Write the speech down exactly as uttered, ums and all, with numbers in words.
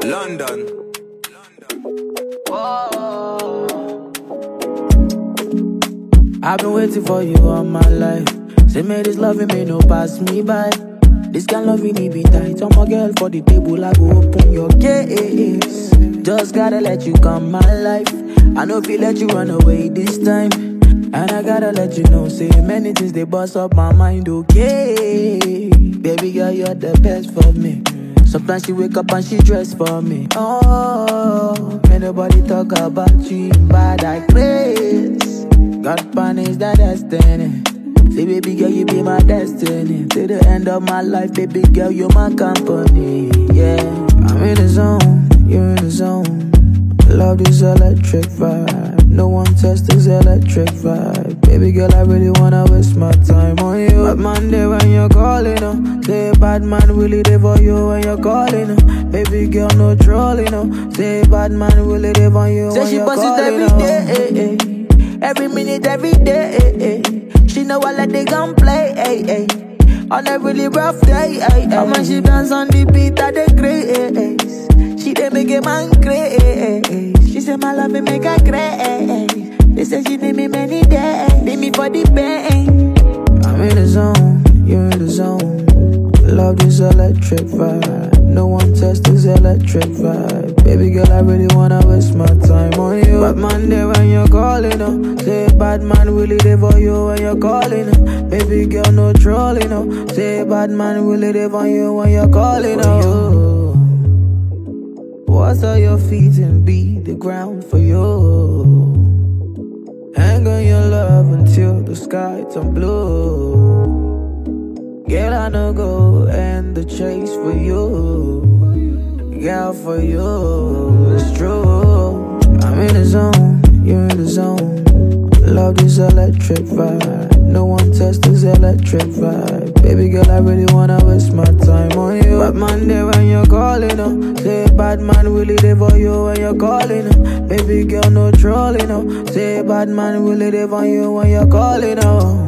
London. I've been waiting for you all my life. Say me this loving me no pass me by. This kind loving me be tight. I'm a girl for the table, I go open your gates. Just gotta let you come my life. I know if you let you run away this time. And I gotta let you know, say many things they bust up my mind, okay. Baby girl, you're the best for me. Sometimes she wake up and she dress for me. Oh, ain't nobody talk about you in bad I grace. God punish that destiny. Say baby girl, you be my destiny. Till the end of my life, baby girl, you're my company. Yeah, I'm in the zone, you're in the zone. Love this electric vibe. No one tests this electric vibe. Baby girl, I really wanna waste my time on you. Bad man there when you're calling, oh. Say bad man really there for you when you're calling, oh. Baby girl, no trolling, oh. Say bad man really there for you when you're calling, oh. Say she bust it every day, eh, eh. Every minute, every day, eh, eh. She know I let they gun play, eh, eh. On a really rough day, eh, eh. And when she dance on the beat, I dey great, eh, eh. She dey make a man crazy. She say my love make her crazy. They say she need me many days. Need me for the pain. I'm in the zone, you're in the zone. Love this electric vibe. No one tests this electric vibe. Baby girl, I really wanna waste my time on you. Bad man there when you're calling, oh. Say bad man really there for you when you're calling, oh. Baby girl, no trolling, oh. Say bad man really there for you when you're calling, oh. Water your feet and beat the ground for you. Hang on your love until the sky turn blue. Girl, I no go end the chase for you. Girl, for you, it's true. I'm in the zone, you're in the zone. Love this electric vibe. No one tests this electric vibe. Baby girl, I really wanna waste my time on you. Bad man there when you're calling, oh. Say bad man really there for you when you're calling, oh. Baby girl, no trolling, oh. Say bad man really there for you when you're calling, oh.